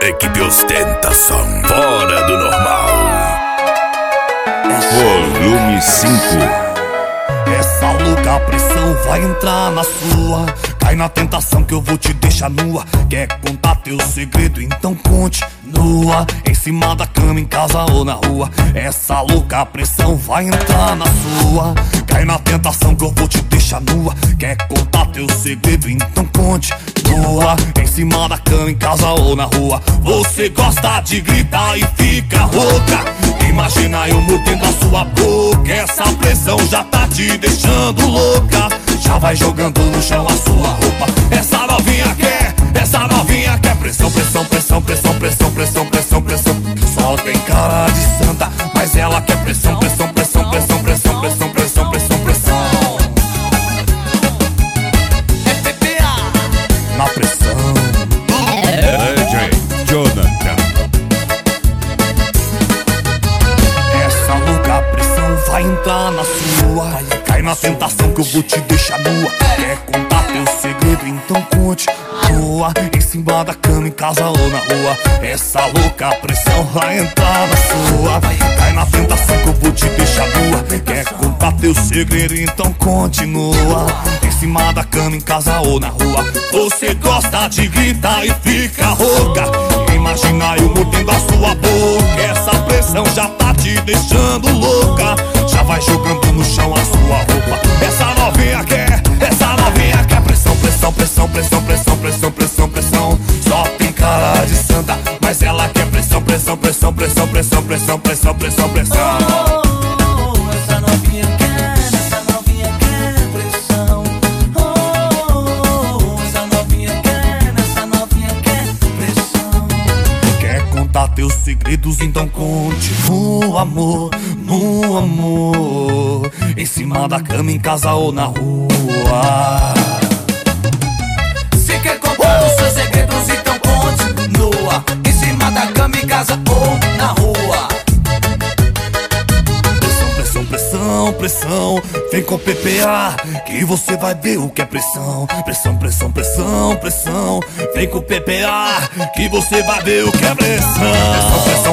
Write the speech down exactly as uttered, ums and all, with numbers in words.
Equipe Ostentação, fora do normal. Volume cinco. Essa louca pressão vai entrar na sua. Cai na tentação que eu vou te deixar nua. Quer contar teu segredo? Então conte nua. Em cima da cama, em casa ou na rua. Essa louca pressão vai entrar na sua. Cai na tentação que eu vou te deixar nua. Quer contar teu segredo? Então conte nua. Em cima da cama, em casa ou na rua. Você gosta de gritar e fica rouca. Imagina eu mordendo a sua boca. Essa pressão já tá te deixando louca. Já vai jogando no chão a sua roupa. Essa novinha quer, essa novinha quer pressão, pressão, pressão, pressão, pressão, pressão, pressão, pressão. Só tem cara de santa, mas ela quer pressão, pressão, pressão, pressão, pressão, pressão, pressão, pressão, pressão. É P P A na pressão. D J Jonathan. Essa louca pressão vai entrar na sua. Cai na tentação que eu vou te deixar nua. Quer contar teu segredo? Então conte nua. Em cima da cama, em casa ou na rua. Essa louca pressão vai entrar na sua. Cai na tentação que eu vou te deixar nua. Quer contar teu segredo? Então continua. Em cima da cama, em casa ou na rua. Você gosta de gritar e fica rouca. Imagina eu mordendo a sua boca. Essa pressão já tá te deixando louca. Já vai jogando no chão a sua roupa. Essa novinha quer, essa novinha quer pressão, pressão, pressão, pressão, pressão, pressão, pressão, pressão. Só tem cara de santa, mas ela quer pressão, pressão, pressão, pressão, pressão, pressão, pressão, pressão, pressão. Oh, essa novinha quer, essa novinha quer pressão. Oh, essa novinha quer, essa novinha quer pressão. Quer contar teus segredos? Então conte no amor, no amor. Em cima da cama, em casa ou na rua. Se quer contar os seus segredos, então conte nua. Em cima da cama, em casa ou na rua. Pressão, pressão, pressão, pressão. Vem com P P A que você vai ver o que é pressão. Pressão, pressão, pressão, pressão. Vem com P P A que você vai ver o que é pressão. Pressão, pressão.